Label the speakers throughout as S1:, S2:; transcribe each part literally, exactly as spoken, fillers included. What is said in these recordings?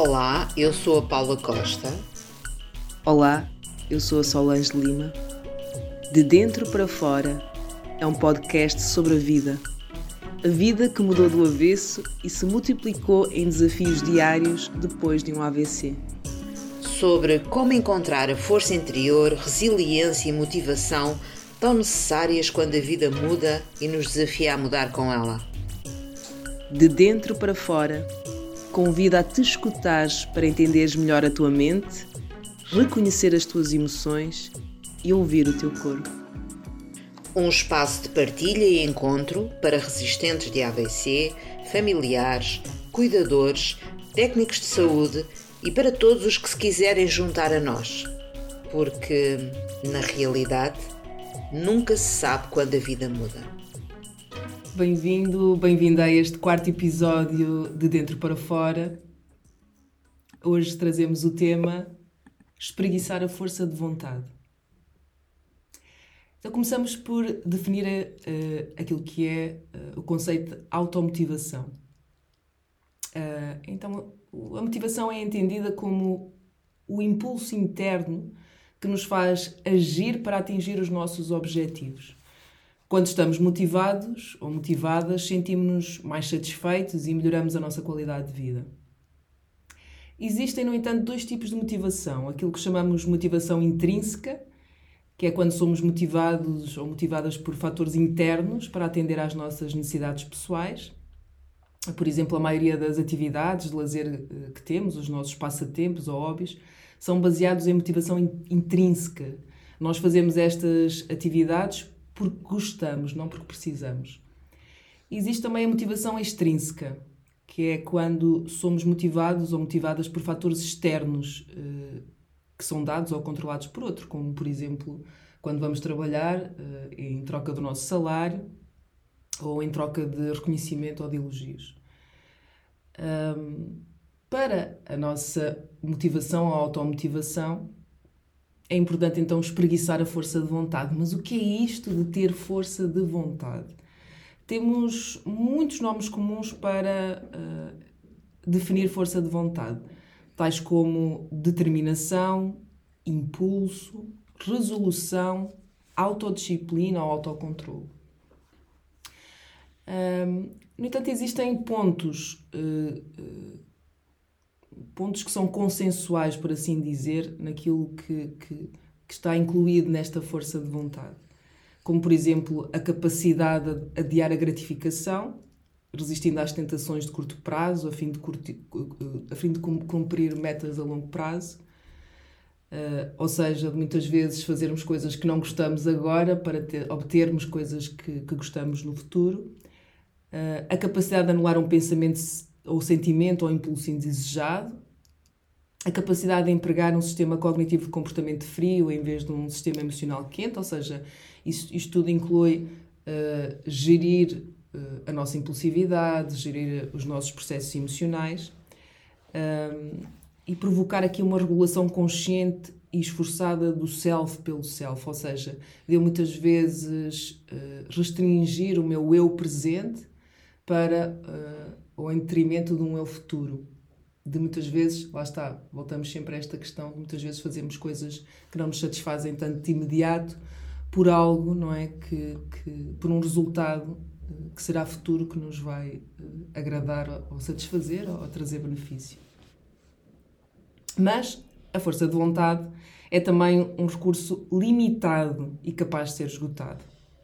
S1: Olá, eu sou a Paula Costa.
S2: Olá, eu sou a Solange Lima. De Dentro para Fora é um podcast sobre a vida. A vida que mudou do avesso e se multiplicou em desafios diários depois de um A V C.
S1: Sobre como encontrar a força interior, resiliência e motivação tão necessárias quando a vida muda e nos desafia a mudar com ela.
S2: De Dentro para Fora, convida a te escutares para entenderes melhor a tua mente, reconhecer as tuas emoções e ouvir o teu corpo.
S1: Um espaço de partilha e encontro para resistentes de A V C, familiares, cuidadores, técnicos de saúde e para todos os que se quiserem juntar a nós. Porque, na realidade, nunca se sabe quando a vida muda.
S2: Bem-vindo, bem-vinda a este quarto episódio de Dentro para Fora. Hoje trazemos o tema espreguiçar a força de vontade. Então começamos por definir uh, aquilo que é uh, o conceito de automotivação. Uh, então, a motivação é entendida como o impulso interno que nos faz agir para atingir os nossos objetivos. Quando estamos motivados ou motivadas, sentimos-nos mais satisfeitos e melhoramos a nossa qualidade de vida. Existem, no entanto, dois tipos de motivação. Aquilo que chamamos de motivação intrínseca, que é quando somos motivados ou motivadas por fatores internos para atender às nossas necessidades pessoais. Por exemplo, a maioria das atividades de lazer que temos, os nossos passatempos ou hobbies, são baseados em motivação intrínseca. Nós fazemos estas atividades porque gostamos, não porque precisamos. Existe também a motivação extrínseca, que é quando somos motivados ou motivadas por fatores externos eh, que são dados ou controlados por outro, como, por exemplo, quando vamos trabalhar eh, em troca do nosso salário ou em troca de reconhecimento ou de elogios. Um, para a nossa motivação ou automotivação, é importante então espreguiçar a força de vontade. Mas o que é isto de ter força de vontade? Temos muitos nomes comuns para uh, definir força de vontade, tais como determinação, impulso, resolução, autodisciplina ou autocontrole. Um, no entanto, existem pontos, uh, uh, pontos que são consensuais, por assim dizer, naquilo que, que, que está incluído nesta força de vontade. Como, por exemplo, a capacidade de adiar a gratificação, resistindo às tentações de curto prazo, a fim de, curti, a fim de cumprir metas a longo prazo. Uh, ou seja, muitas vezes fazermos coisas que não gostamos agora para ter, obtermos coisas que, que gostamos no futuro. Uh, a capacidade de anular um pensamento ou sentimento ou impulso indesejado. A capacidade de empregar um sistema cognitivo de comportamento frio em vez de um sistema emocional quente, ou seja, isto, isto tudo inclui uh, gerir uh, a nossa impulsividade, gerir os nossos processos emocionais um, e provocar aqui uma regulação consciente e esforçada do self pelo self, ou seja, de eu muitas vezes uh, restringir o meu eu presente para uh, o em detrimento de um eu futuro. De muitas vezes, lá está, voltamos sempre a esta questão, de muitas vezes fazemos coisas que não nos satisfazem tanto de imediato por algo, não é? Que, que, por um resultado uh, que será futuro que nos vai uh, agradar ou satisfazer ou, ou trazer benefício. Mas a força de vontade é também um recurso limitado e capaz de ser esgotado.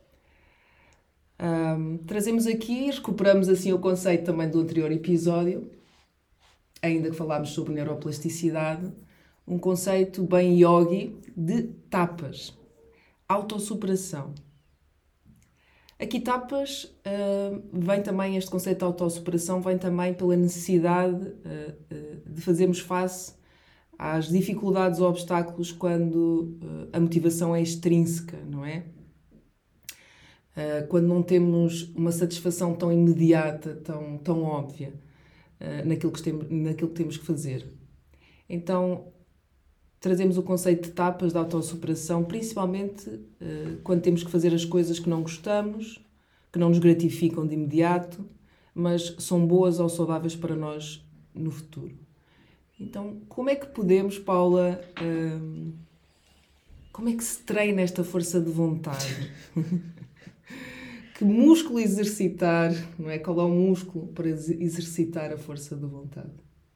S2: Um, trazemos aqui, recuperamos assim o conceito também do anterior episódio, ainda que falámos sobre neuroplasticidade, um conceito bem yogi de tapas, autossuperação. Aqui tapas, uh, vem também, este conceito de autossuperação vem também pela necessidade uh, uh, de fazermos face às dificuldades ou obstáculos quando uh, a motivação é extrínseca, não é? Uh, quando não temos uma satisfação tão imediata, tão, tão óbvia uh, naquilo, que temos, naquilo que temos que fazer. Então, trazemos o conceito de etapas de autossuperação, principalmente uh, quando temos que fazer as coisas que não gostamos, que não nos gratificam de imediato, mas são boas ou saudáveis para nós no futuro. Então, como é que podemos, Paula, hum, como é que se treina esta força de vontade? Que músculo exercitar, não é? Qual é o músculo para exercitar a força de vontade?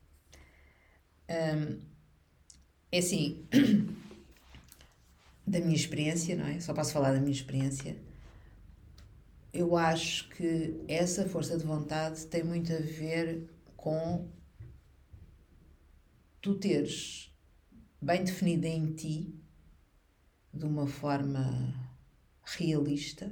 S3: Um, é assim, da minha experiência, não é? Só posso falar da minha experiência. Eu acho que essa força de vontade tem muito a ver com tu teres bem definida em ti, de uma forma realista,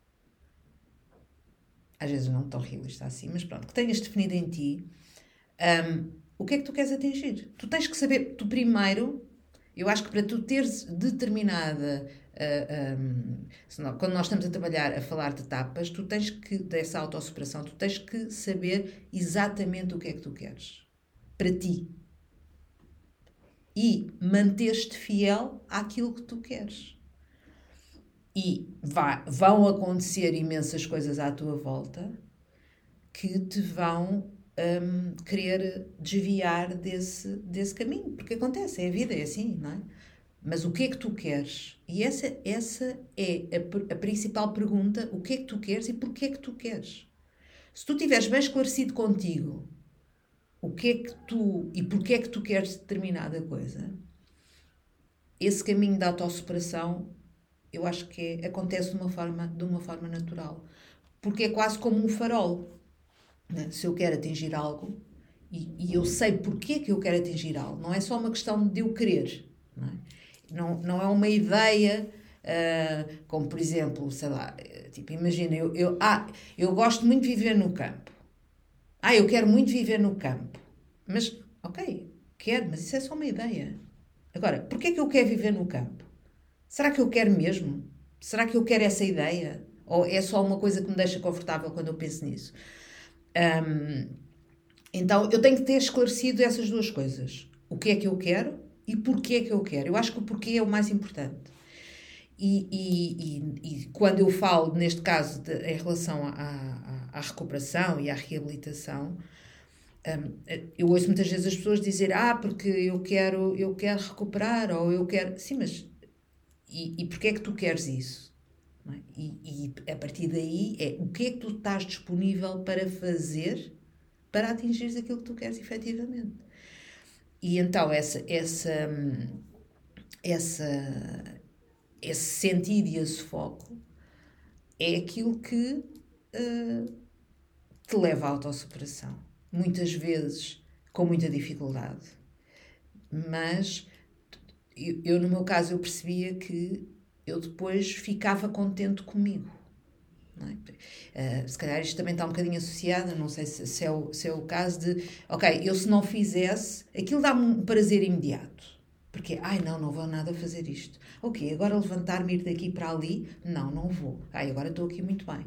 S3: às vezes não tão realista assim, mas pronto, que tenhas definido em ti um, o que é que tu queres atingir. Tu tens que saber, tu primeiro, eu acho que para tu teres determinada, uh, um, senão, quando nós estamos a trabalhar, a falar de etapas, tu tens que, dessa autossuperação, tu tens que saber exatamente o que é que tu queres, para ti. E manter-te fiel àquilo que tu queres. E vai, vão acontecer imensas coisas à tua volta que te vão um, querer desviar desse, desse caminho. Porque acontece, é a vida, é assim, não é? Mas o que é que tu queres? E essa, essa é a, a principal pergunta, o que é que tu queres e porquê é que tu queres? Se tu estiveres bem esclarecido contigo o que é que tu e porquê é que tu queres determinada coisa, esse caminho da autossuperação eu acho que é, acontece de uma, forma, de uma forma natural. Porque é quase como um farol. Né? Se eu quero atingir algo, e, e eu sei porque é que eu quero atingir algo, não é só uma questão de eu querer. Não é, não, não é uma ideia, uh, como por exemplo, sei lá, tipo, imagina, eu, eu, ah, eu gosto muito de viver no campo. Ah, eu quero muito viver no campo. Mas, ok, quero, mas isso é só uma ideia. Agora, porquê é que eu quero viver no campo? Será que eu quero mesmo? Será que eu quero essa ideia? Ou é só uma coisa que me deixa confortável quando eu penso nisso? Um, então, eu tenho que ter esclarecido essas duas coisas. O que é que eu quero e porquê é que eu quero. Eu acho que o porquê é o mais importante. E, e, e, e quando eu falo, neste caso, de, em relação à, à, à recuperação e à reabilitação, um, eu ouço muitas vezes as pessoas dizer ah, porque eu quero, eu quero recuperar, ou eu quero... Sim, mas... E, e porquê é que tu queres isso? Não é? e, e a partir daí é o que é que tu estás disponível para fazer para atingires aquilo que tu queres efetivamente. E então essa, essa, essa, esse sentido e esse foco é aquilo que uh, te leva à autossuperação. Muitas vezes com muita dificuldade. Mas... Eu, eu, no meu caso, eu percebia que eu depois ficava contente comigo. Não é? Uh, se calhar isto também está um bocadinho associado, não sei se, se, é o, se é o caso de, ok, eu se não fizesse, aquilo dá-me um prazer imediato. Porque, ai não, não vou nada fazer isto. Ok, agora levantar-me e ir daqui para ali, não, não vou. Ai, agora estou aqui muito bem.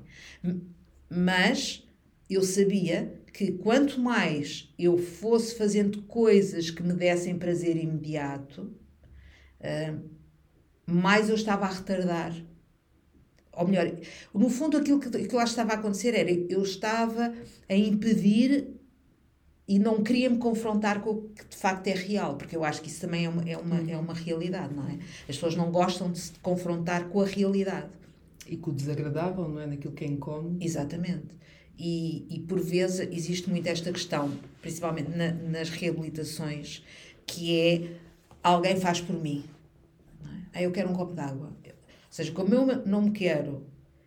S3: Mas eu sabia que quanto mais eu fosse fazendo coisas que me dessem prazer imediato, Uh, mais eu estava a retardar, ou melhor, no fundo aquilo que, que eu acho que estava a acontecer era eu estava a impedir e não queria me confrontar com o que de facto é real, porque eu acho que isso também é uma, é uma, é uma realidade, não é? As pessoas não gostam de se confrontar com a realidade
S2: e com o desagradável, não é? Naquilo que é incómodo.
S3: Exatamente. E, e por vezes existe muito esta questão, principalmente na, nas reabilitações, que é alguém faz por mim. Não é? Ah, eu quero um copo de água. Ou seja, como eu não me quero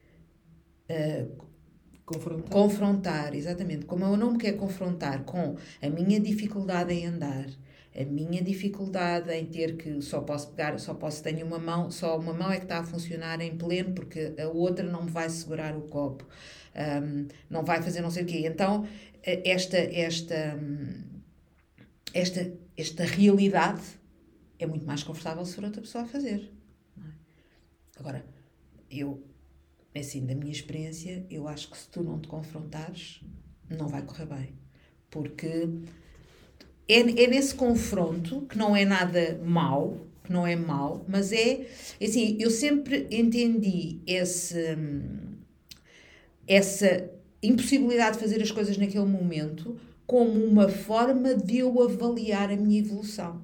S3: uh,
S2: confrontar.
S3: confrontar, exatamente, como eu não me quero confrontar com a minha dificuldade em andar, a minha dificuldade em ter que só posso pegar, só posso ter uma mão, só uma mão é que está a funcionar em pleno, porque a outra não me vai segurar o copo, um, não vai fazer não sei o quê. Então, esta, esta, esta, esta realidade é muito mais confortável se for outra pessoa a fazer. Não é? Agora, eu, assim, da minha experiência, eu acho que se tu não te confrontares, não vai correr bem. Porque é, é nesse confronto, que não é nada mau, que não é mau, mas é, assim, eu sempre entendi esse, essa impossibilidade de fazer as coisas naquele momento como uma forma de eu avaliar a minha evolução.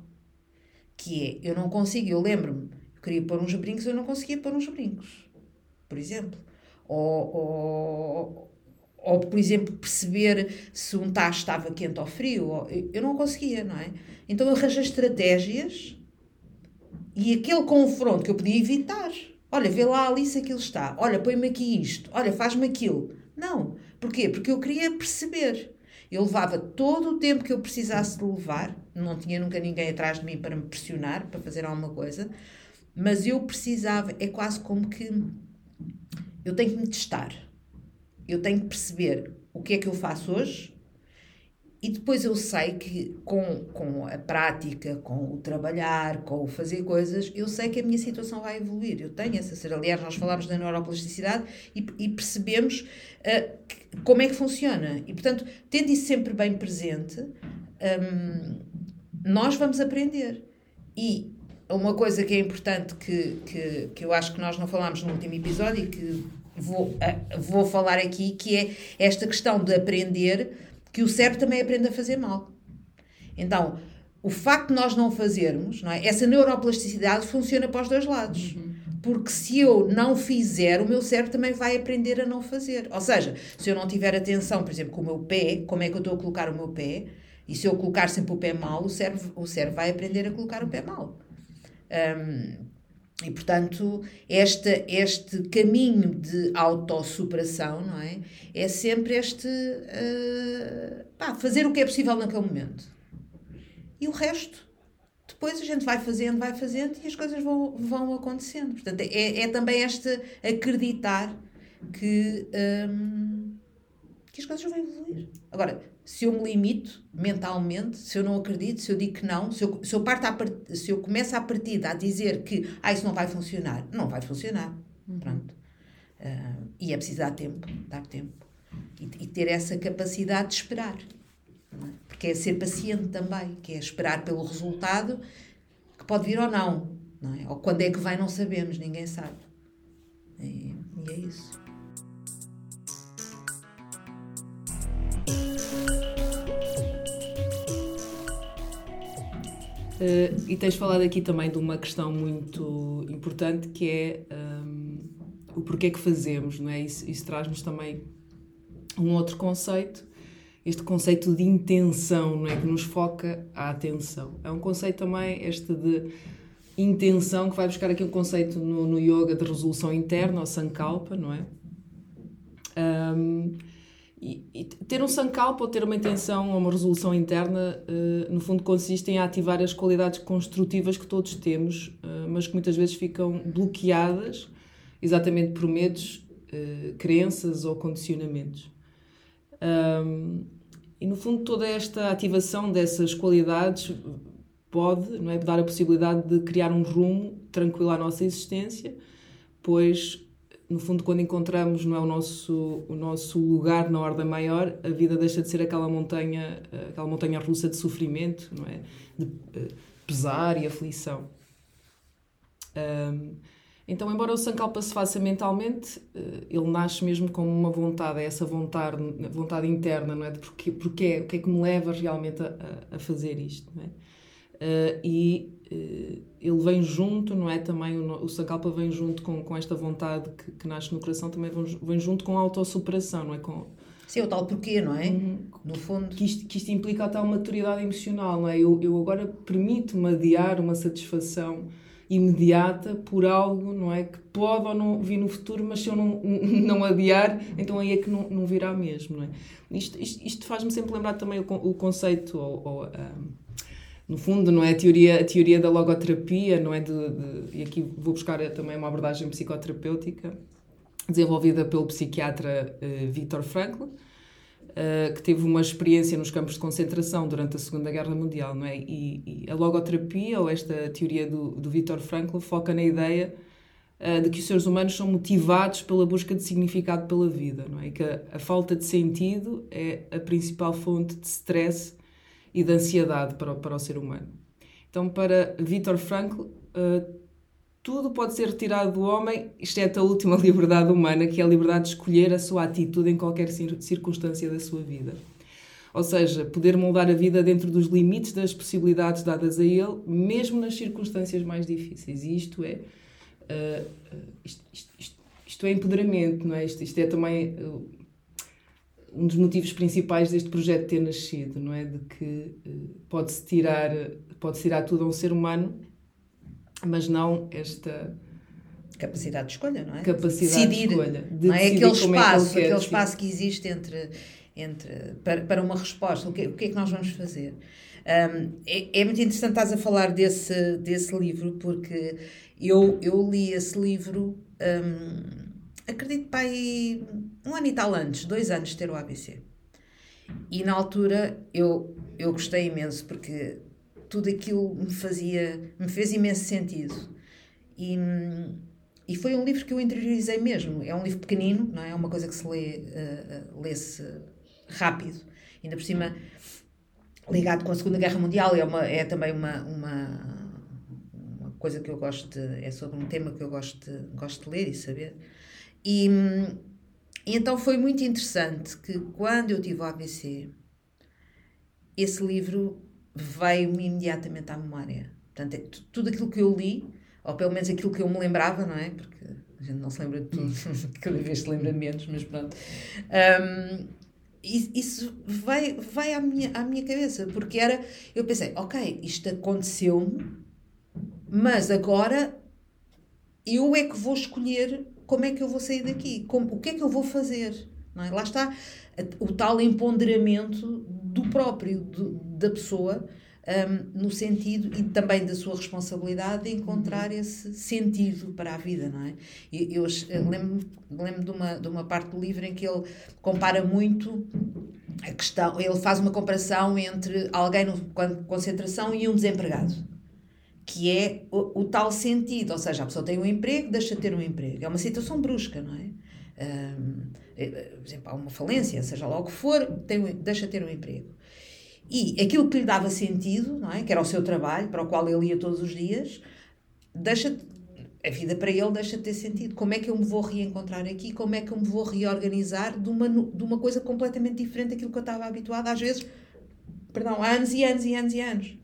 S3: Que é, eu não consigo, eu lembro-me, eu queria pôr uns brincos, eu não conseguia pôr uns brincos, por exemplo. Ou, ou, ou por exemplo, perceber se um tacho estava quente ou frio. Ou, eu não conseguia, não é? Então eu arranjei estratégias e aquele confronto que eu podia evitar. Olha, vê lá ali se aquilo está. Olha, põe-me aqui isto. Olha, faz-me aquilo. Não. Porquê? Porque eu queria perceber. Eu levava todo o tempo que eu precisasse de levar. Não tinha nunca ninguém atrás de mim para me pressionar, para fazer alguma coisa. Mas eu precisava, é quase como que eu tenho que me testar. Eu tenho que perceber o que é que eu faço hoje e depois eu sei que com, com a prática, com o trabalhar, com o fazer coisas, eu sei que a minha situação vai evoluir. Eu tenho essa ser. Aliás, nós falámos da neuroplasticidade e, e percebemos uh, que, como é que funciona. E, portanto, tendo isso sempre bem presente, um, nós vamos aprender. E uma coisa que é importante que, que, que eu acho que nós não falámos no último episódio e que vou, uh, vou falar aqui, que é esta questão de aprender, que o cérebro também aprende a fazer mal. Então, o facto de nós não fazermos, não é? Essa neuroplasticidade funciona para os dois lados. Uhum. Porque se eu não fizer, o meu cérebro também vai aprender a não fazer. Ou seja, se eu não tiver atenção, por exemplo, com o meu pé, como é que eu estou a colocar o meu pé, e se eu colocar sempre o pé mal, o cérebro, o cérebro vai aprender a colocar o pé mal. Um, E, portanto, este, este caminho de autossuperação, não é? É sempre este uh, pá, fazer o que é possível naquele momento. E o resto, depois a gente vai fazendo, vai fazendo e as coisas vão, vão acontecendo. Portanto, é, é também este acreditar que, um, que as coisas vão evoluir. Agora, se eu me limito mentalmente, se eu não acredito, se eu digo que não, se eu, se eu, parto a part... se eu começo a partida a dizer que ah, isso não vai funcionar, não vai funcionar. Uhum. Pronto. Uh, e é preciso dar tempo, dar tempo. E, e ter essa capacidade de esperar. Não é? Porque é ser paciente também, que é esperar pelo resultado que pode vir ou não. Não é? Ou quando é que vai, não sabemos, ninguém sabe. E, e é isso.
S2: Uh, e tens falado aqui também de uma questão muito importante que é um, o porquê que fazemos, não é? Isso, isso traz-nos também um outro conceito, este conceito de intenção, não é? Que nos foca a atenção. É um conceito também este de intenção que vai buscar aqui um conceito no, no yoga de resolução interna, ou sankalpa, não é? Um, E, e ter um sankalpa ou ter uma intenção ou uma resolução interna, uh, no fundo, consiste em ativar as qualidades construtivas que todos temos, uh, mas que muitas vezes ficam bloqueadas exatamente por medos, uh, crenças ou condicionamentos. Um, e, no fundo, toda esta ativação dessas qualidades pode, não é, dar a possibilidade de criar um rumo tranquilo à nossa existência, pois no fundo, quando encontramos, não é, o nosso, o nosso lugar na ordem maior, a vida deixa de ser aquela montanha, aquela montanha russa de sofrimento, não é? De uh, pesar e aflição. Um, então, embora o sankalpa se faça mentalmente, uh, ele nasce mesmo como uma vontade, é essa vontade, vontade interna, não é? De porque, porque, o que é que me leva realmente a, a fazer isto, não é? Uh, e uh, ele vem junto, não é? Também o, o sankalpa vem junto com, com esta vontade que, que nasce no coração, também vem, vem junto com a autossuperação, não é? Com,
S3: sim, o tal porquê, não é?
S2: Uhum.
S3: No fundo.
S2: Que isto, que isto implica a tal maturidade emocional, não é? Eu, eu agora permito-me adiar uma satisfação imediata por algo, não é? Que pode ou não vir no futuro, mas se eu não, não adiar, então aí é que não, não virá mesmo, não é? Isto, isto, isto faz-me sempre lembrar também o, o conceito, ou, ou um, no fundo, não é? A teoria, a teoria da logoterapia, não é? De, de, e aqui vou buscar também uma abordagem psicoterapêutica desenvolvida pelo psiquiatra uh, Viktor Frankl, uh, que teve uma experiência nos campos de concentração durante a Segunda Guerra Mundial, não é? E, e a logoterapia, ou esta teoria do, do Viktor Frankl, foca na ideia uh, de que os seres humanos são motivados pela busca de significado pela vida, não é? E que a, a falta de sentido é a principal fonte de stress e de ansiedade para, para o ser humano. Então, para Viktor Frankl, uh, tudo pode ser retirado do homem, exceto a última liberdade humana, que é a liberdade de escolher a sua atitude em qualquer circunstância da sua vida. Ou seja, poder moldar a vida dentro dos limites das possibilidades dadas a ele, mesmo nas circunstâncias mais difíceis. E isto é, uh, isto, isto, isto, isto é empoderamento, não é? Isto, isto é também uh, um dos motivos principais deste projeto ter nascido, não é? De que uh, pode-se tirar, pode-se tirar tudo a um ser humano, mas não esta...
S3: Capacidade de escolha, não é?
S2: Capacidade
S3: decidir,
S2: de escolha. De
S3: não é? Aquele espaço,
S2: é que
S3: aquele
S2: quer,
S3: espaço que existe entre, entre, para, para uma resposta. O que, o que é que nós vamos fazer? Um, é, é muito interessante estás a falar desse, desse livro, porque eu, eu li esse livro, um, acredito, pai, um ano e tal antes, dois anos de ter o A V C. E na altura eu, eu gostei imenso, porque tudo aquilo me fazia, me fez imenso sentido. E... E foi um livro que eu interiorizei mesmo. É um livro pequenino, não é? É uma coisa que se lê, uh, uh, lê-se rápido. Ainda por cima, ligado com a Segunda Guerra Mundial, é, uma, é também uma, uma, uma coisa que eu gosto de... É sobre um tema que eu gosto de, gosto de ler e saber. E, e então foi muito interessante que, quando eu tive o A V C, esse livro veio-me imediatamente à memória. Portanto, é, tudo aquilo que eu li, ou pelo menos aquilo que eu me lembrava, não é? Porque a gente não se lembra de tudo, cada vez se lembra menos, mas pronto. Um, isso vai, vai à, minha, à minha cabeça, porque era... Eu pensei, ok, isto aconteceu-me, mas agora eu é que vou escolher como é que eu vou sair daqui, como, o que é que eu vou fazer, não é? Lá está o tal empoderamento do próprio, do, da pessoa, Um, no sentido, e também da sua responsabilidade de encontrar uhum. esse sentido para a vida, não é? Eu, eu, eu lembro, lembro de, uma, de uma parte do livro em que ele compara muito a questão, ele faz uma comparação entre alguém no campo de concentração e um desempregado, que é o, o tal sentido, ou seja, a pessoa tem um emprego, deixa de ter um emprego, é uma situação brusca, não é? Um, por exemplo, há uma falência, seja lá o que for, tem, deixa de ter um emprego. E aquilo que lhe dava sentido, não é? Que era o seu trabalho, para o qual ele ia todos os dias, deixa de, a vida para ele deixa de ter sentido. Como é que eu me vou reencontrar aqui? Como é que eu me vou reorganizar de uma, de uma coisa completamente diferente daquilo que eu estava habituada, às vezes, perdão, há anos e anos e anos e anos.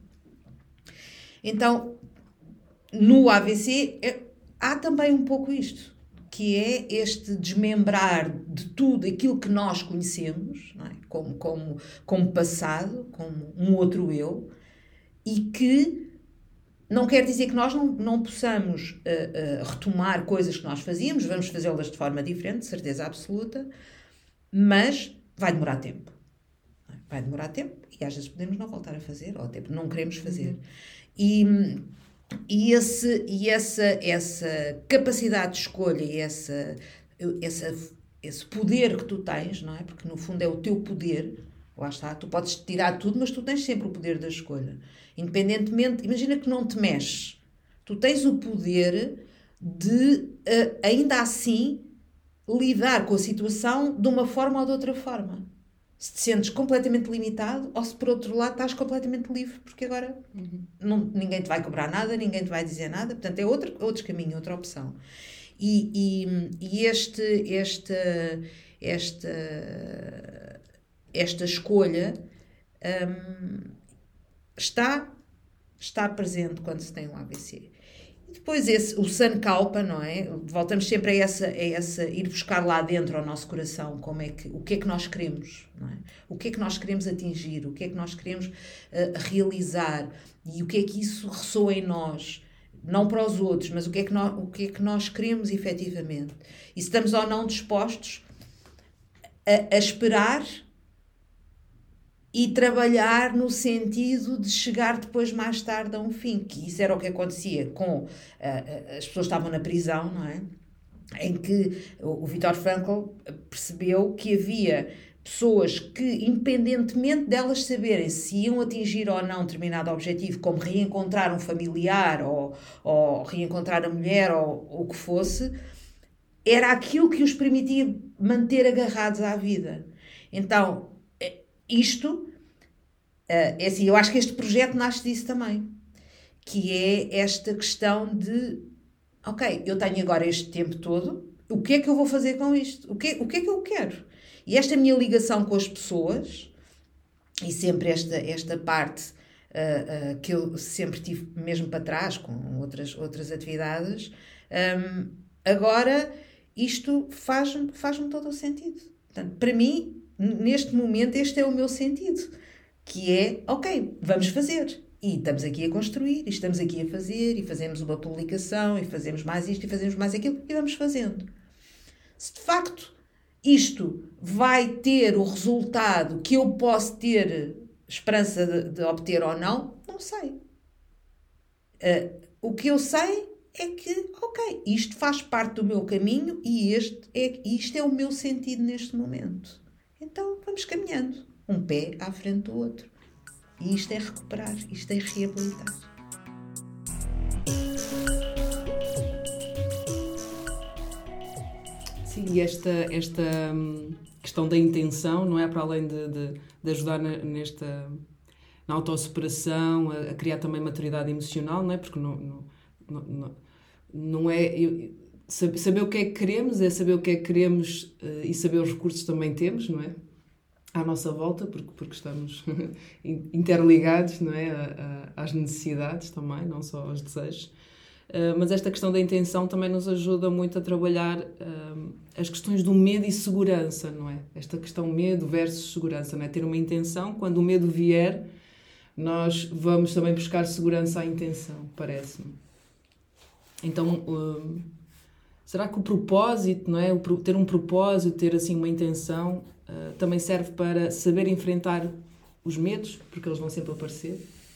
S3: Então, no A V C, é, há também um pouco isto, que é este desmembrar de tudo aquilo que nós conhecemos, não é? como, como, como passado, como um outro eu, e que não quer dizer que nós não, não possamos uh, uh, retomar coisas que nós fazíamos, vamos fazê-las de forma diferente, de certeza absoluta, mas vai demorar tempo. Vai demorar tempo e às vezes podemos não voltar a fazer, ou até não queremos fazer. E... E, esse, e essa, essa capacidade de escolha e essa, essa, esse poder que tu tens, não é? Porque no fundo é o teu poder, lá está, tu podes tirar tudo, mas tu tens sempre o poder da escolha. Independentemente, imagina que não te mexes, tu tens o poder de, uh, ainda assim, lidar com a situação de uma forma ou de outra forma. Se te sentes completamente limitado ou se por outro lado estás completamente livre, porque agora uhum. não, ninguém te vai cobrar nada, ninguém te vai dizer nada, portanto é outro, outro caminho, outra opção. E, e, e este, esta, esta, esta escolha um, está, está presente quando se tem um A V C. Depois esse, o Sankalpa, não é? Voltamos sempre a essa, a essa, ir buscar lá dentro ao nosso coração como é que, o que é que nós queremos, não é? O que é que nós queremos atingir, o que é que nós queremos uh, realizar e o que é que isso ressoa em nós, não para os outros, mas o que é que nós, o que é que nós queremos efetivamente. E se estamos ou não dispostos a, a esperar e trabalhar no sentido de chegar depois mais tarde a um fim, que isso era o que acontecia com... Uh, as pessoas estavam na prisão, não é? Em que o, o Viktor Frankl percebeu que havia pessoas que, independentemente delas saberem se iam atingir ou não determinado objetivo, como reencontrar um familiar ou, ou reencontrar a mulher ou o que fosse, era aquilo que os permitia manter agarrados à vida. Então, isto, é assim, eu acho que este projeto nasce disso também, que é esta questão de, ok, eu tenho agora este tempo todo, o que é que eu vou fazer com isto? O que, o que é que eu quero? E esta minha ligação com as pessoas e sempre esta, esta parte uh, uh, que eu sempre tive mesmo para trás, com outras, outras atividades, um, agora isto faz-me faz-me todo o sentido. Portanto, para mim, neste momento, este é o meu sentido, que é, ok, vamos fazer. E estamos aqui a construir, e estamos aqui a fazer, e fazemos uma publicação, e fazemos mais isto, e fazemos mais aquilo, e vamos fazendo. Se de facto isto vai ter o resultado que eu posso ter esperança de, de obter ou não, não sei. Uh, o que eu sei é que, ok, isto faz parte do meu caminho e este é, isto é o meu sentido neste momento. Então vamos caminhando, um pé à frente do outro. E isto é recuperar, isto é reabilitar.
S2: Sim, e esta, esta questão da intenção, não é? Para além de, de, de ajudar na, nesta, na autossuperação, a, a criar também maturidade emocional, não é? Porque não, não, não, não é... Eu, saber o que é que queremos é saber o que é que queremos uh, e saber os recursos também temos, não é? À nossa volta, porque, porque estamos interligados, não é? A, a, às necessidades também, não só aos desejos. Uh, mas esta questão da intenção também nos ajuda muito a trabalhar uh, as questões do medo e segurança, não é? Esta questão medo versus segurança, não é? Ter uma intenção, quando o medo vier, nós vamos também buscar segurança à intenção, parece-me. Então, uh, será que o propósito, não é? O, ter um propósito, ter assim uma intenção, uh, também serve para saber enfrentar os medos, porque eles vão sempre aparecer?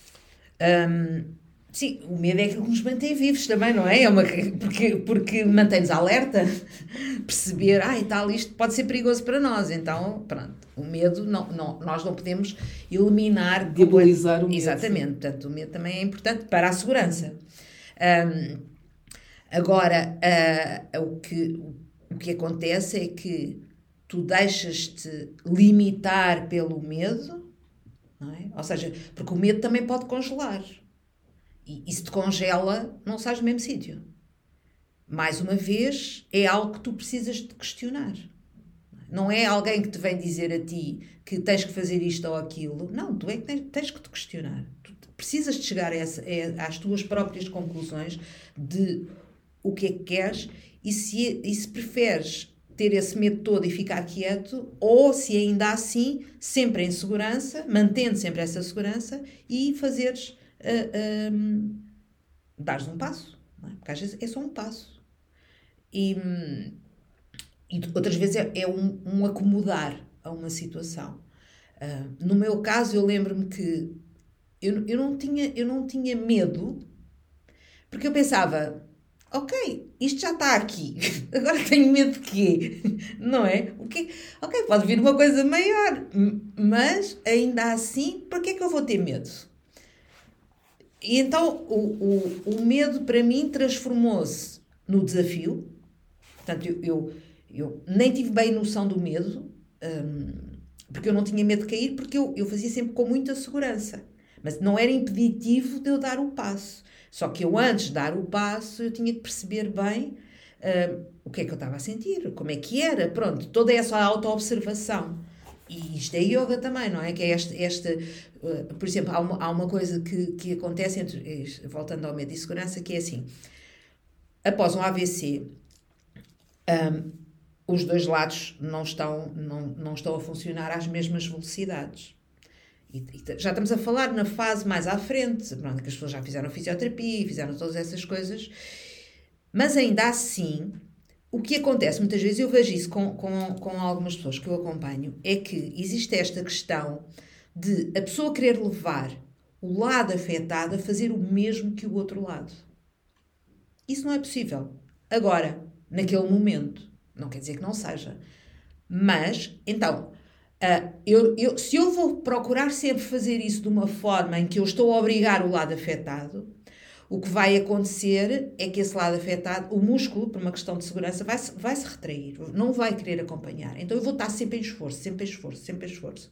S3: Um... Sim, o medo é aquilo que nos mantém vivos também, não é? É uma, porque, porque mantém-nos alerta, perceber, ah, e tal, isto pode ser perigoso para nós. Então, pronto, o medo, não, não, nós não podemos eliminar...
S2: Diabolizar o medo.
S3: Exatamente, portanto, o medo também é importante para a segurança. Um, agora, uh, o, que, o que acontece é que tu deixas-te limitar pelo medo, não é? Ou seja, porque o medo também pode congelar. E, e se te congela, não sais do mesmo sítio. Mais uma vez, é algo que tu precisas de questionar. Não é alguém que te vem dizer a ti que tens que fazer isto ou aquilo. Não, tu é que tens, tens que te questionar. Tu precisas de chegar a essa, a, às tuas próprias conclusões de o que é que queres e se, e se preferes ter esse medo todo e ficar quieto, ou se ainda assim, sempre em segurança, mantendo sempre essa segurança e fazeres... Uh, um, dares um passo, não é? Porque às vezes é só um passo e, e outras vezes é, é um, um acomodar a uma situação. Uh, no meu caso, eu lembro-me que eu, eu, não tinha, eu não tinha medo, porque eu pensava, ok, isto já está aqui, agora tenho medo de quê? Não é? O quê? Ok, pode vir uma coisa maior, mas ainda assim, por que é que eu vou ter medo? E então o, o, o medo para mim transformou-se no desafio. Portanto, eu, eu, eu nem tive bem noção do medo, um, porque eu não tinha medo de cair, porque eu, eu fazia sempre com muita segurança. Mas não era impeditivo de eu dar o passo. Só que eu, antes de dar o passo, eu tinha que perceber bem um, o que é que eu estava a sentir, como é que era, pronto, toda essa auto-observação. E isto é yoga também, não é? Que é esta, esta uh, por exemplo, há uma, há uma coisa que, que acontece, entre, voltando ao medo e segurança, que é assim, após um A V C, um, os dois lados não estão, não, não estão a funcionar às mesmas velocidades. E, e já estamos a falar na fase mais à frente, pronto, que as pessoas já fizeram fisioterapia, fizeram todas essas coisas, mas ainda assim... O que acontece, muitas vezes, eu vejo isso com, com, com algumas pessoas que eu acompanho, é que existe esta questão de a pessoa querer levar o lado afetado a fazer o mesmo que o outro lado. Isso não é possível. Agora, naquele momento, não quer dizer que não seja. Mas, então, uh, eu, eu, se eu vou procurar sempre fazer isso de uma forma em que eu estou a obrigar o lado afetado, o que vai acontecer é que esse lado afetado, o músculo, por uma questão de segurança, vai se, vai se retrair, não vai querer acompanhar. Então eu vou estar sempre em esforço, sempre em esforço, sempre em esforço.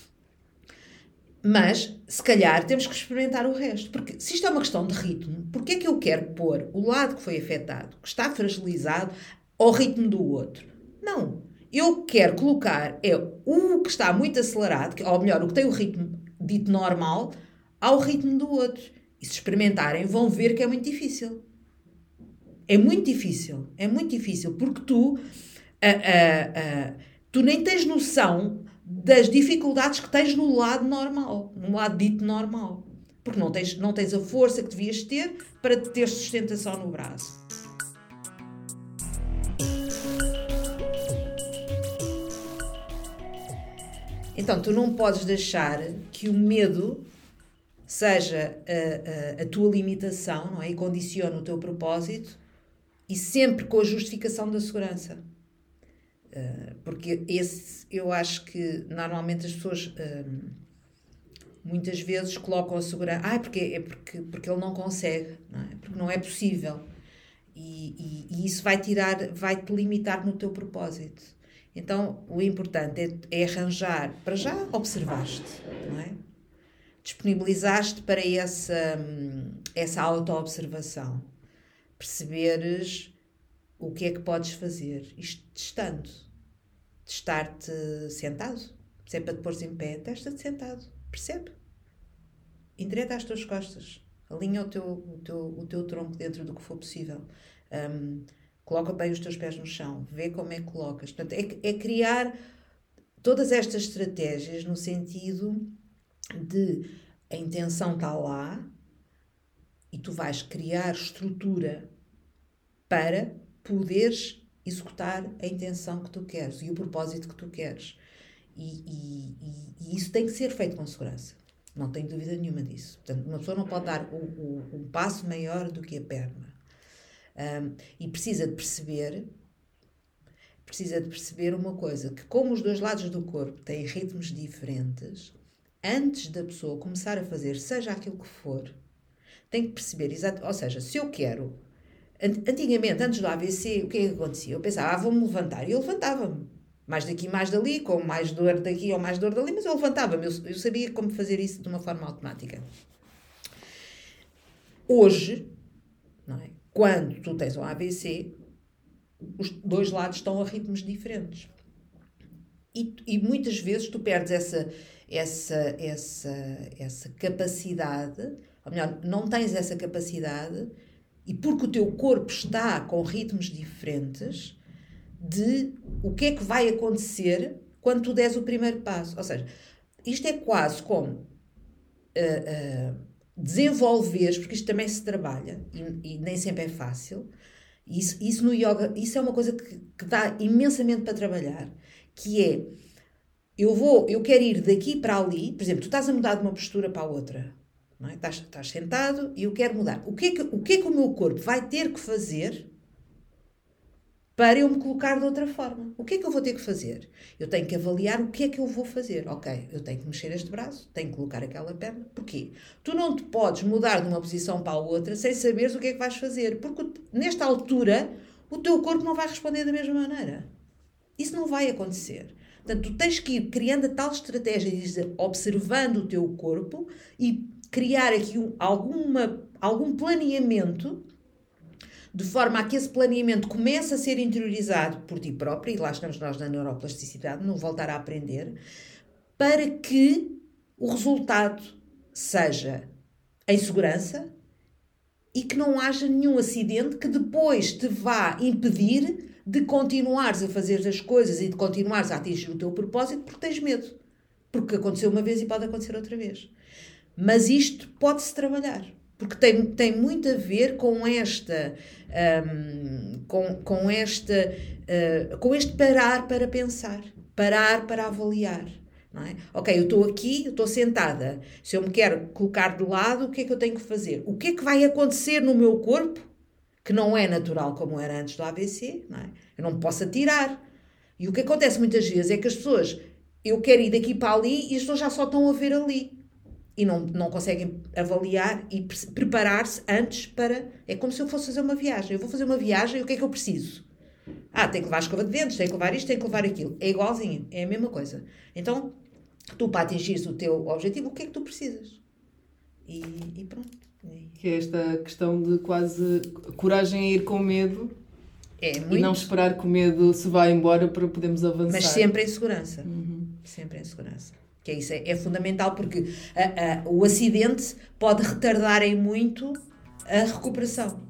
S3: Mas, se calhar, temos que experimentar o resto. Porque se isto é uma questão de ritmo, porque é que eu quero pôr o lado que foi afetado, que está fragilizado, ao ritmo do outro? Não. Eu quero colocar é o que está muito acelerado, ou melhor, o que tem o ritmo dito normal, ao ritmo do outro. E se experimentarem, vão ver que é muito difícil. É muito difícil. É muito difícil. Porque tu, ah, ah, ah, tu nem tens noção das dificuldades que tens no lado normal. No lado dito normal. Porque não tens, não tens a força que devias ter para ter sustentação no braço. Então, tu não podes deixar que o medo seja a, a, a tua limitação, não é? E condicione o teu propósito, e sempre com a justificação da segurança. Uh, porque esse, eu acho que normalmente as pessoas uh, muitas vezes colocam a segurança, ah, é porque, é porque, porque ele não consegue, não é? Porque não é possível. E, e, e isso vai tirar, vai-te limitar no teu propósito. Então, o importante é, é arranjar, para já observaste, não é? Disponibilizaste para essa, essa auto-observação. Perceberes o que é que podes fazer. Isto testando. Testar-te sentado. Se é para te pôres em pé, testa-te sentado. Percebe? Endireita as tuas costas. Alinha o teu, o teu, o teu tronco dentro do que for possível. Um, Coloca bem os teus pés no chão. Vê como é que colocas. Portanto, é, é criar todas estas estratégias no sentido de a intenção está lá e tu vais criar estrutura para poderes executar a intenção que tu queres e o propósito que tu queres. E, e, e, e isso tem que ser feito com segurança. Não tenho dúvida nenhuma disso. Portanto, uma pessoa não pode dar um, um, um passo maior do que a perna. Um, e precisa de perceber precisa de perceber uma coisa, que como os dois lados do corpo têm ritmos diferentes, antes da pessoa começar a fazer seja aquilo que for, tem que perceber, exato, ou seja, se eu quero, antigamente, antes do A V C, o que é que acontecia? Eu pensava, ah, vou-me levantar, e eu levantava-me, mais daqui, mais dali, com mais dor daqui ou mais dor dali, mas eu levantava-me, eu, eu sabia como fazer isso de uma forma automática. Hoje, não é? Quando tu tens um A V C, os dois lados estão a ritmos diferentes. E, e muitas vezes tu perdes essa, essa, essa, essa capacidade, ou melhor, não tens essa capacidade, e porque o teu corpo está com ritmos diferentes, de o que é que vai acontecer quando tu des o primeiro passo. Ou seja, isto é quase como... Uh, uh, desenvolveres, porque isto também se trabalha e, e nem sempre é fácil, isso, isso no yoga, isso é uma coisa que, que dá imensamente para trabalhar, que é, eu vou, eu quero ir daqui para ali, por exemplo, tu estás a mudar de uma postura para a outra, não é? estás, estás sentado e eu quero mudar, o que, é que, o que é que o meu corpo vai ter que fazer para eu me colocar de outra forma? O que é que eu vou ter que fazer? Eu tenho que avaliar o que é que eu vou fazer. Ok, eu tenho que mexer este braço, tenho que colocar aquela perna. Porquê? Tu não te podes mudar de uma posição para a outra sem saberes o que é que vais fazer. Porque nesta altura o teu corpo não vai responder da mesma maneira. Isso não vai acontecer. Portanto, tu tens que ir criando a tal estratégia de observando o teu corpo e criar aqui um, alguma, algum planeamento de forma a que esse planeamento comece a ser interiorizado por ti próprio, e lá estamos nós na neuroplasticidade, não voltar a aprender, para que o resultado seja em segurança e que não haja nenhum acidente que depois te vá impedir de continuares a fazer as coisas e de continuares a atingir o teu propósito porque tens medo. Porque aconteceu uma vez e pode acontecer outra vez. Mas isto pode-se trabalhar. Porque tem, tem muito a ver com esta, um, com, com, esta uh, com este parar para pensar, parar para avaliar. Não é? Ok, eu estou aqui, eu estou sentada. Se eu me quero colocar de lado, o que é que eu tenho que fazer? O que é que vai acontecer no meu corpo, que não é natural como era antes do A V C? Não é? Eu não me posso atirar. E o que acontece muitas vezes é que as pessoas, eu quero ir daqui para ali e as pessoas já só estão a ver ali. E não, não conseguem avaliar e preparar-se antes para... É como se eu fosse fazer uma viagem. Eu vou fazer uma viagem e o que é que eu preciso? Ah, tenho que levar a escova de dentes, tenho que levar isto, tenho que levar aquilo. É igualzinho, é a mesma coisa. Então, tu para atingires o teu objetivo, o que é que tu precisas? E, e pronto.
S2: Que é esta questão de quase coragem a ir com medo.
S3: É muito...
S2: E não esperar que o medo se vá embora para podermos avançar.
S3: Mas sempre em segurança.
S2: Uhum.
S3: Sempre em segurança. Que é isso, é, é fundamental, porque a, a, o acidente pode retardar em muito a recuperação.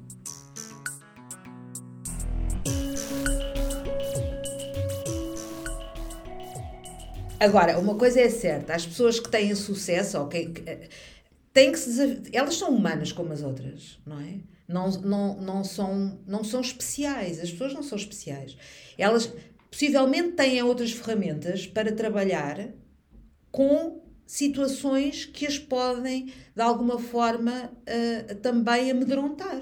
S3: Agora, uma coisa é certa, as pessoas que têm sucesso, okay, têm que se desafiar, elas são humanas como as outras, não é? Não, não, não, são, não são especiais, as pessoas não são especiais. Elas possivelmente têm outras ferramentas para trabalhar com situações que as podem, de alguma forma, uh, também amedrontar.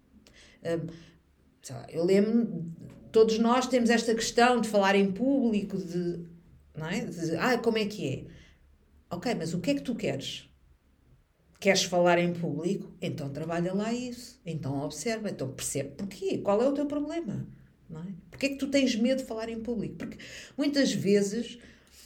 S3: Uh, sei lá, eu lembro, todos nós temos esta questão de falar em público, de, não é? de ah, como é que é? Ok, mas o que é que tu queres? Queres falar em público? Então trabalha lá isso. Então observa, então percebe porquê. Qual é o teu problema? Não é? Porquê é que tu tens medo de falar em público? Porque muitas vezes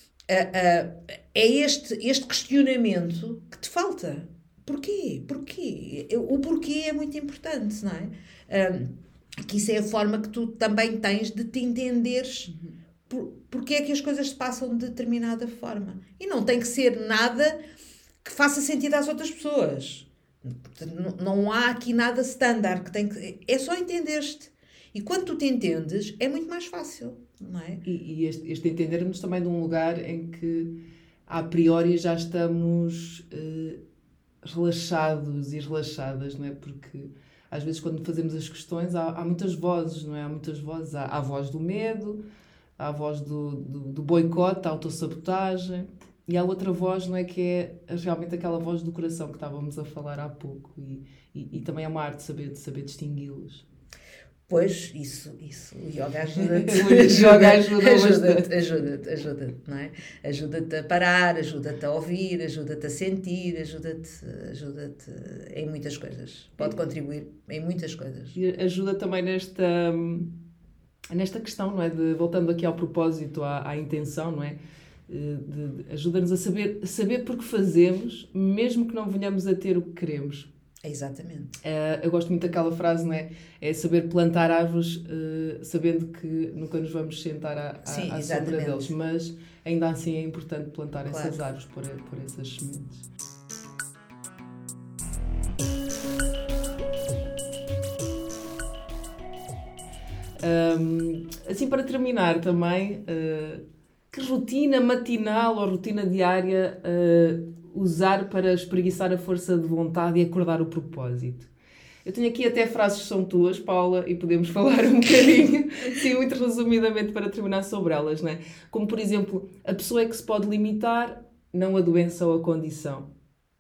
S3: uh, uh, é este, este questionamento que te falta. Porquê? Porquê? O porquê é muito importante, não é? Um, que isso é a forma que tu também tens de te entenderes por, porque é que as coisas se passam de determinada forma. E não tem que ser nada que faça sentido às outras pessoas. Não, não há aqui nada standard. Que tem que, é só entender-te. E quando tu te entendes, é muito mais fácil, não é?
S2: E, e este, este entendermos também de um lugar em que, a priori, já estamos uh, relaxados e relaxadas, não é? Porque, às vezes, quando fazemos as questões, há, há muitas vozes, não é? Há muitas vozes. Há, há a voz do medo, há a voz do, do, do boicote, da autossabotagem. E há outra voz, não é? Que é realmente aquela voz do coração que estávamos a falar há pouco. E, e, e também é uma arte saber, de saber distingui-los.
S3: Pois, isso, isso, o yoga ajuda-te,
S2: o yoga ajuda
S3: ajuda-te, ajuda-te, ajuda-te, não é? Ajuda-te a parar, ajuda-te a ouvir, ajuda-te a sentir, ajuda-te, ajuda-te em muitas coisas. Pode contribuir em muitas coisas.
S2: E ajuda também nesta, nesta questão, não é? De, voltando aqui ao propósito, à, à intenção, não é? De, de, ajuda-nos a saber, saber porque fazemos, mesmo que não venhamos a ter o que queremos.
S3: Exatamente.
S2: Uh, eu gosto muito daquela frase, não é? É saber plantar árvores uh, sabendo que nunca nos vamos sentar à,
S3: Sim,
S2: à sombra deles, mas ainda assim é importante plantar claro. essas árvores, por, por essas sementes. Um, assim, para terminar também, uh, que rotina matinal ou rotina diária uh, usar para espreguiçar a força de vontade e acordar o propósito? Eu tenho aqui até frases que são tuas, Paula, e podemos falar um bocadinho, sim, muito resumidamente para terminar sobre elas, não é? Como, por exemplo, a pessoa é que se pode limitar, não a doença ou a condição.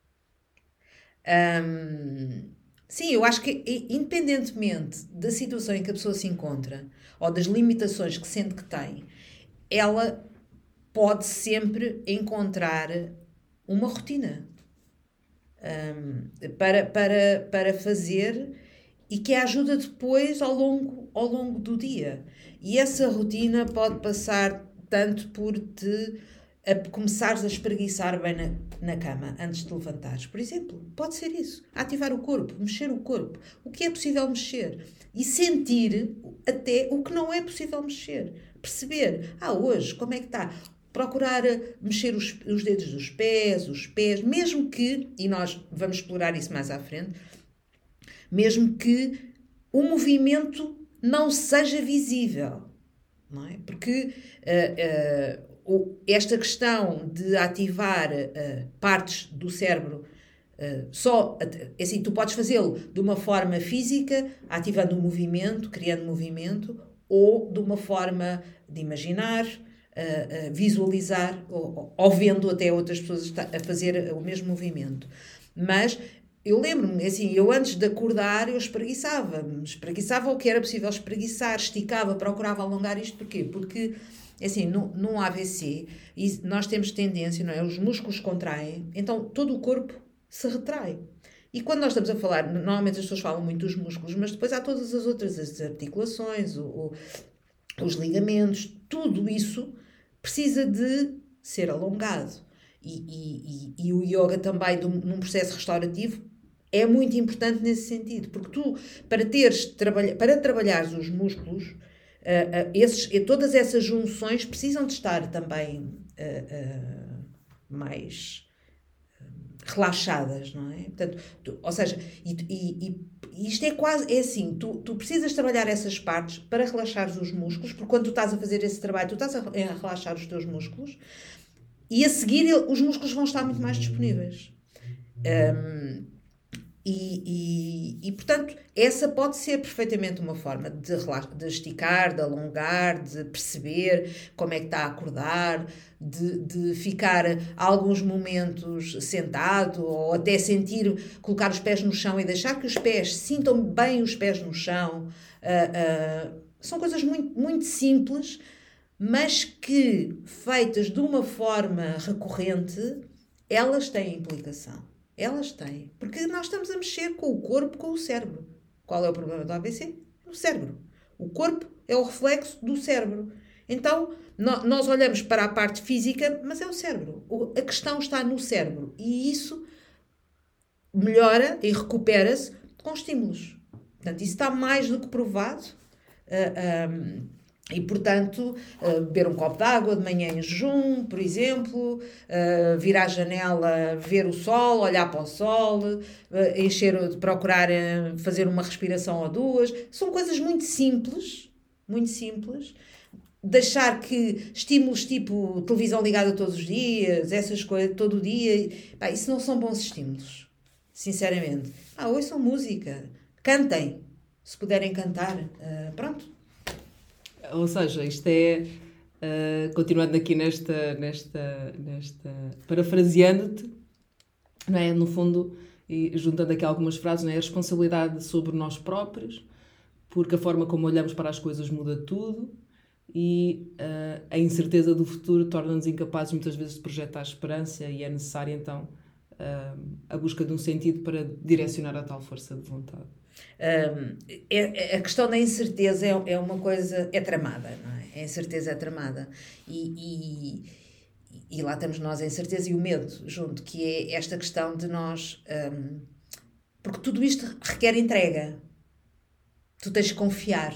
S3: Um, sim, eu acho que independentemente da situação em que a pessoa se encontra ou das limitações que sente que tem, ela pode sempre encontrar uma rotina um, para, para, para fazer e que a ajuda depois ao longo, ao longo do dia. E essa rotina pode passar tanto por te a começares a espreguiçar bem na, na cama antes de levantares. Por exemplo, pode ser isso. Ativar o corpo, mexer o corpo. O que é possível mexer. E sentir até o que não é possível mexer. Perceber, ah, hoje, como é que está? Procurar mexer os, os dedos dos pés, os pés, mesmo que, e nós vamos explorar isso mais à frente, mesmo que o movimento não seja visível, não é? Porque uh, uh, esta questão de ativar uh, partes do cérebro uh, só, assim, tu podes fazê-lo de uma forma física, ativando o movimento, criando movimento, ou de uma forma de imaginar, Uh, uh, visualizar ou, ou vendo até outras pessoas a fazer o mesmo movimento. Mas eu lembro-me, assim, eu antes de acordar eu espreguiçava-me, espreguiçava o que era possível espreguiçar, esticava, procurava alongar isto. Porquê? Porque, assim, no, num A V C nós temos tendência, não é? Os músculos contraem, então todo o corpo se retrai. E quando nós estamos a falar, normalmente as pessoas falam muito dos músculos, mas depois há todas as outras, as articulações, o, o, os ligamentos, tudo isso precisa de ser alongado. E, e, e, e o yoga também, num processo restaurativo, é muito importante nesse sentido, porque tu, para teres, trabalha, para trabalhares os músculos, uh, uh, esses, todas essas junções precisam de estar também uh, uh, mais relaxadas, não é? Portanto, tu, ou seja, e, e, e isto é quase, é assim, tu, tu precisas trabalhar essas partes para relaxares os músculos, porque quando tu estás a fazer esse trabalho, tu estás a, a relaxar os teus músculos, e a seguir os músculos vão estar muito mais disponíveis. Um, e, e, e, portanto, essa pode ser perfeitamente uma forma de, de esticar, de alongar, de perceber como é que está a acordar, de, de ficar alguns momentos sentado, ou até sentir, colocar os pés no chão e deixar que os pés sintam bem os pés no chão. Uh, uh, são coisas muito, muito simples, mas que, feitas de uma forma recorrente, elas têm implicação. Elas têm. Porque nós estamos a mexer com o corpo, com o cérebro. Qual é o problema do A V C? O cérebro. O corpo é o reflexo do cérebro. Então, no, nós olhamos para a parte física, mas é o cérebro. O, a questão está no cérebro. E isso melhora e recupera-se com estímulos. Portanto, isso está mais do que provado. Uh, um, E, portanto, uh, beber um copo de água de manhã em jejum, por exemplo, uh, vir à janela, ver o sol, olhar para o sol, uh, encher, procurar uh, fazer uma respiração ou duas. São coisas muito simples, muito simples. Deixar que estímulos tipo televisão ligada todos os dias, essas coisas, todo o dia, pá, isso não são bons estímulos, sinceramente. Ah, ouçam música, cantem, se puderem cantar, uh, pronto.
S2: Ou seja, isto é, uh, continuando aqui nesta, nesta, nesta parafraseando-te, não é? No fundo, e juntando aqui algumas frases, não é? A responsabilidade sobre nós próprios, porque a forma como olhamos para as coisas muda tudo, e uh, a incerteza do futuro torna-nos incapazes muitas vezes de projetar esperança, e é necessário então uh, a busca de um sentido para direcionar a tal força de vontade.
S3: Um, é, a questão da incerteza é, é uma coisa, é tramada, não é? A incerteza é tramada e, e, e lá estamos nós, a incerteza e o medo junto, que é esta questão de nós, um, porque tudo isto requer entrega, tu tens de confiar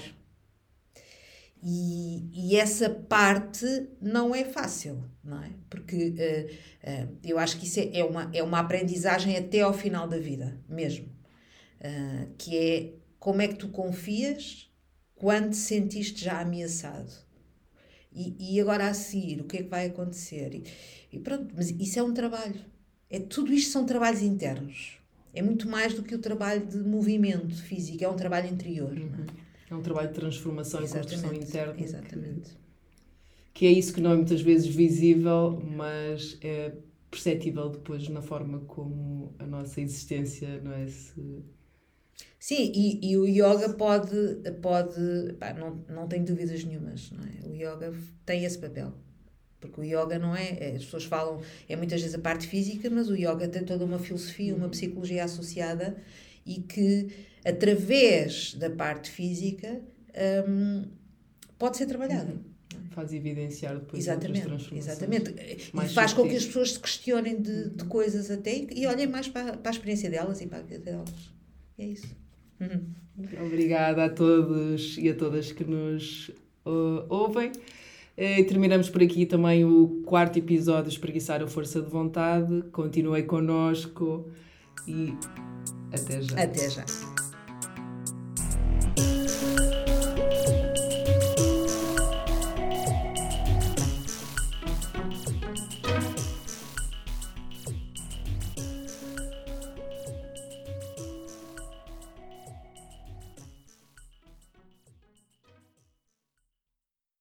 S3: e, e essa parte não é fácil, não é? Porque uh, uh, eu acho que isso é, é, uma, é uma aprendizagem até ao final da vida, mesmo. Uh, que é como é que tu confias quando te sentiste já ameaçado e, e agora a seguir o que é que vai acontecer e, e pronto, mas isso é um trabalho, é, tudo isto são trabalhos internos, é muito mais do que o trabalho de movimento físico, é um trabalho interior.
S2: Uhum. É um trabalho de transformação e construção interna,
S3: exatamente.
S2: Que, que é isso que não é muitas vezes visível, mas é perceptível depois na forma como a nossa existência, não é, se...
S3: Sim, e, e o yoga pode, pode pá, não, não tenho dúvidas nenhumas, não é? O yoga tem esse papel, porque o yoga não é, é, as pessoas falam, é muitas vezes a parte física, mas o yoga tem toda uma filosofia, uma psicologia associada e que através da parte física um, pode ser trabalhada.
S2: Faz evidenciar depois
S3: exatamente,
S2: outras transformações.
S3: Exatamente. E faz com que as pessoas se questionem de, de coisas até e, e olhem mais para, para a experiência delas e para a vida delas. É isso. Uhum.
S2: Obrigada a todos e a todas que nos uh, ouvem. E terminamos por aqui também o quarto episódio de Espreguiçar a Força de Vontade. Continuem connosco e até já.
S3: Até já.